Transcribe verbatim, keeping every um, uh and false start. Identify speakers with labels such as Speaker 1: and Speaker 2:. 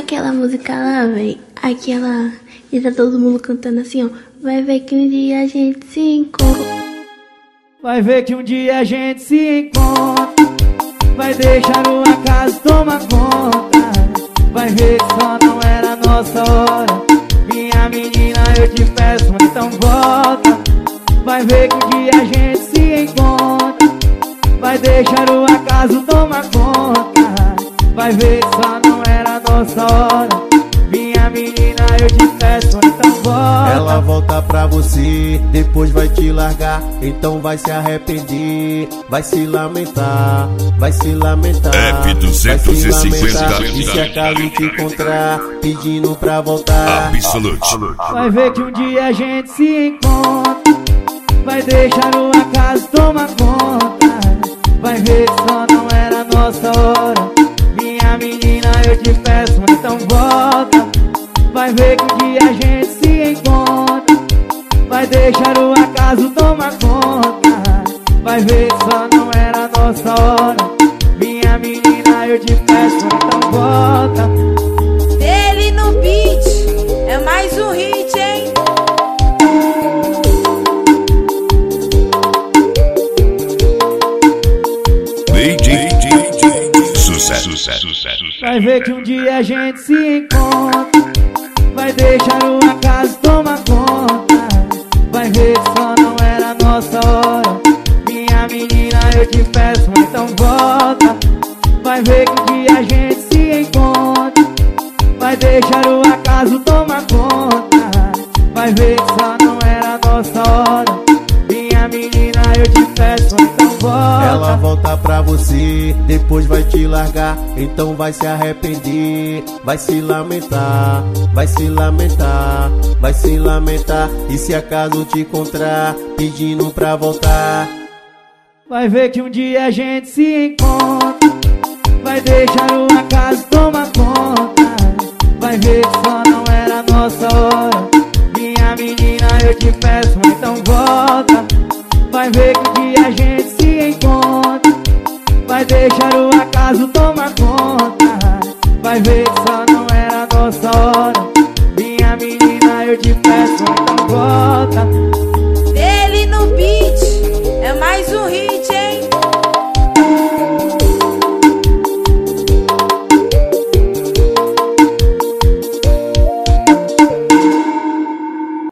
Speaker 1: aquela música lá, véi, aquela... E tá todo mundo cantando assim, ó. Vai ver que um dia a gente se encontra.
Speaker 2: Vai ver que um dia a gente se encontra. Vai deixar o acaso tomar conta. Vai ver que só não era nossa hora. Minha menina, eu te peço, então volta. Vai ver que um dia a gente se encontra. Vai deixar o acaso tomar conta. Vai ver que só não era nossa hora. Minha menina, eu te peço, então volta.
Speaker 3: Ela volta pra você, depois vai te largar. Então vai se arrepender, vai se lamentar, vai se lamentar.
Speaker 4: F duzentos e cinquenta.
Speaker 3: E se acaso te encontrar, pedindo pra voltar.
Speaker 4: Absolute.
Speaker 2: Vai ver que um dia a gente se encontra. Vai deixar o acaso tomar conta. Vai ver que só não era nossa hora. Minha menina, eu te peço, então volta. Vai ver que um dia a gente se encontra. Vai deixar o acaso tomar conta. Vai ver que só não era nossa hora. Minha menina, eu te peço, então volta.
Speaker 5: Dele no beat, é mais um hit, hein?
Speaker 4: Sucesso, sucesso, sucesso.
Speaker 2: Vai ver que um dia a gente se encontra. Vai deixar o acaso tomar conta. Vai ver que só não era nossa hora. Minha menina, eu te peço, então volta. Vai ver que um dia a gente se encontra. Vai deixar o acaso tomar conta. Vai ver que só não era nossa hora. Minha menina, eu te peço, então volta.
Speaker 3: Ela volta pra você, depois vai te largar. Então vai se arrepender, vai se lamentar, vai se lamentar, vai se lamentar. E se acaso te encontrar, pedindo pra voltar.
Speaker 2: Vai ver que um dia a gente se encontra. Vai deixar o acaso tomar conta. Vai ver que só não era nossa hora. Minha menina, eu te peço, então volta. Vai ver que um dia a gente se encontra. Vai deixar o acaso tomar conta. Vai ver que